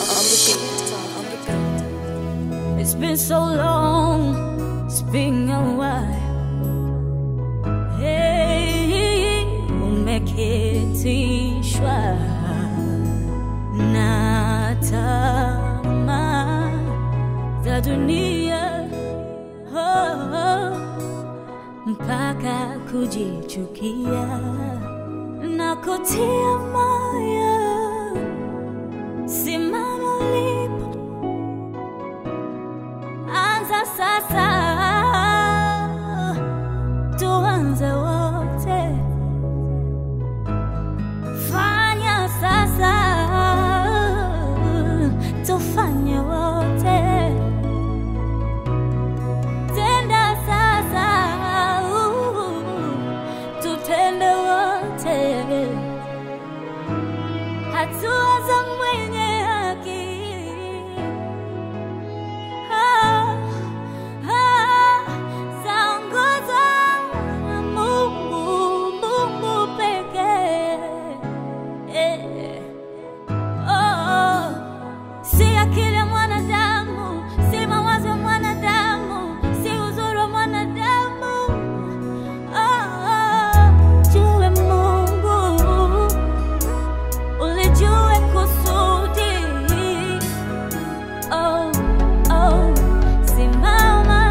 It's been so long, it's been a while. Hey, umeketishwa na tamaa za dunia, mpaka kujichukia na kutia moyo. Simama ulipo, anza sasa, tuanze wote. Fanya sasa, tufanye wote. Tenda sasa, tutende wote. Hatua za mwenye haki zaongozwa na Mungu pekee. Si akili ya mwanadamu, si mawazo ya mwanadamu, si uzuri wa mwanadamu. Jue Mungu, ulijue kusudi. Simama,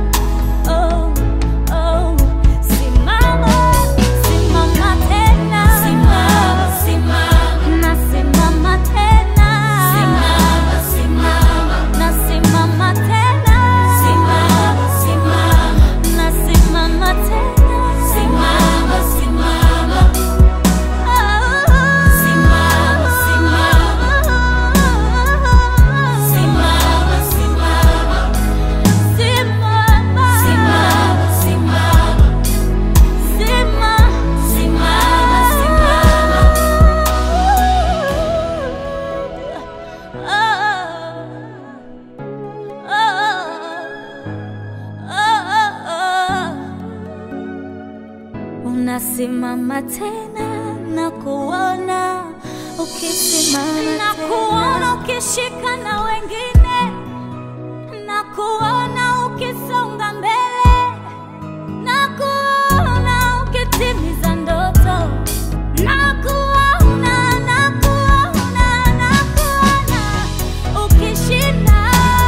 simama, simama tena. Nasimama tena. Nasimama tena. Nasimama Unasimama tena na kuona ukisimama, na kuona ukishika na wengine, na kuona ukisonga mbele, na kuona ukitimiza ndoto, na kuona ukishinda.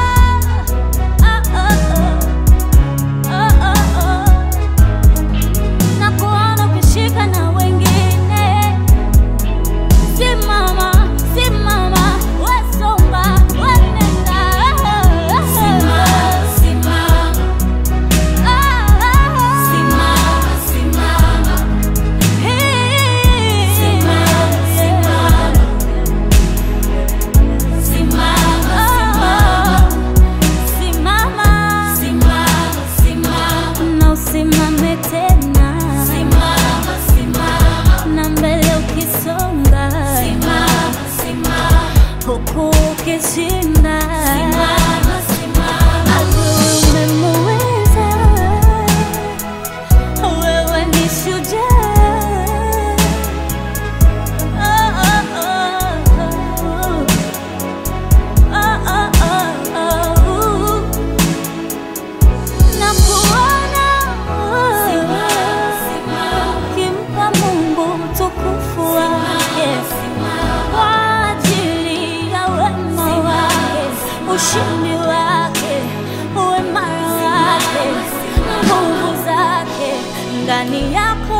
Na wengine, simama, wesonga, wenenda. Na usimame tena, na mbele ukisonga, huku ukishinda. Umemweza, wewe ni shujaa. Na kuona kimpa Mungu utukufu wake, kwa ajili ya wema wake, ushindi wake, uimara wake, nguvu zake ndani yako.